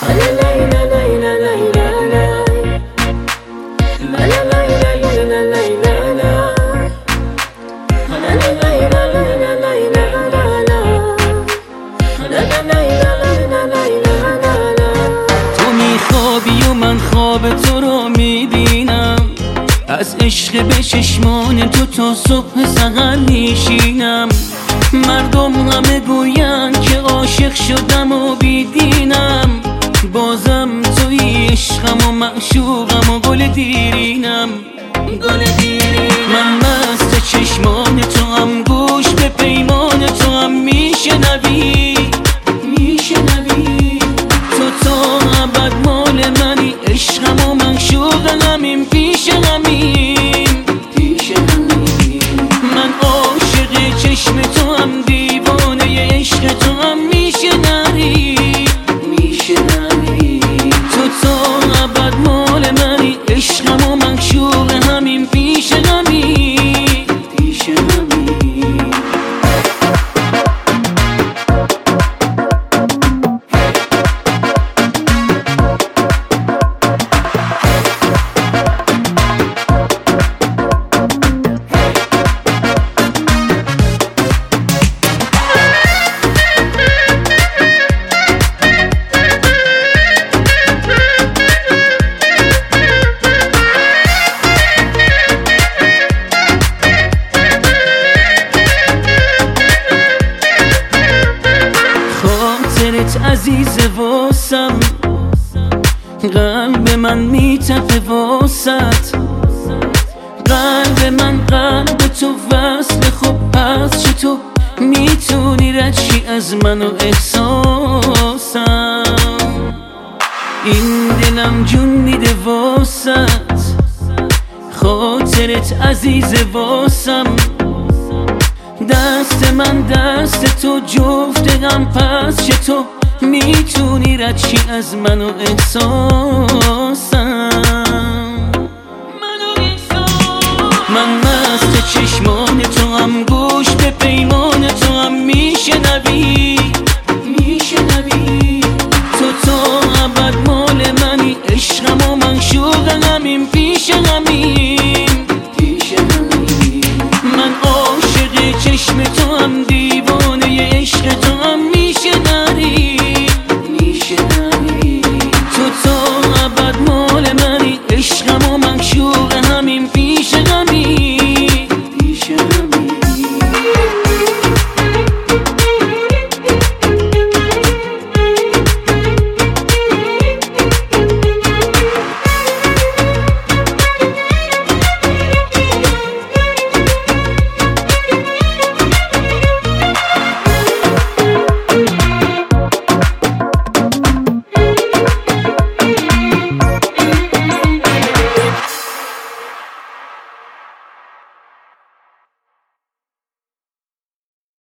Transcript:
تو میخوابی و من خواب تو رو میبینم، از عشق به چشمان تو تا صبح سحر میشینم. مردم همه گوین که عاشق شدم و بیدینم، بازم توی عشقم و معشوقم و گل دیرینم. من مست چشمان تو هم، گوش به پیمان تو هم میشنوی. تو تا ابد مال منی، عشقم و معشوقم پیش همین. من عاشق چشم تو هم، دیوانه عشق تو هم میشنوی. تو تا ابد مال منی، عشقم و معشوق همین پیش همین. عزیز واسم، قلب من میتپه واسط. قلب من قلب تو وصل، خب پس چطور میتونی رد شی از من و احساسم؟ این دلم جون میده واسط، خاطرت عزیز واسم. دست من دست تو جفت هم، پس چطور میتونی رد شی از من و احساسم؟ من مست چشمان تو هم، گوش به پیمان تو هم میشنوی.